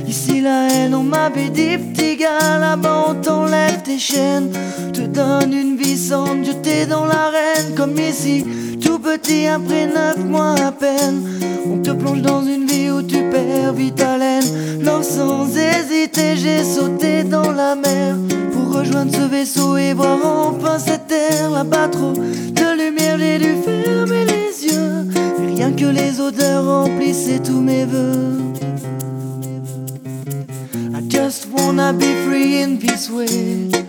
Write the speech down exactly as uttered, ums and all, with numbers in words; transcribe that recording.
Ici la haine, on m'avait dit petit gars, là-bas on t'enlève tes chaînes, te donne une vie sans jeter dans l'arène. Comme ici, tout petit après neuf mois à peine, on te plonge dans une vie où tu perds vite haleine. Lors sans hésiter, j'ai sauté dans la mer pour rejoindre ce vaisseau et voir enfin cette terre. Là-bas trop de lumière, j'ai dû fermer les yeux, et rien que les odeurs remplissaient tous mes vœux. I just wanna be free in this way.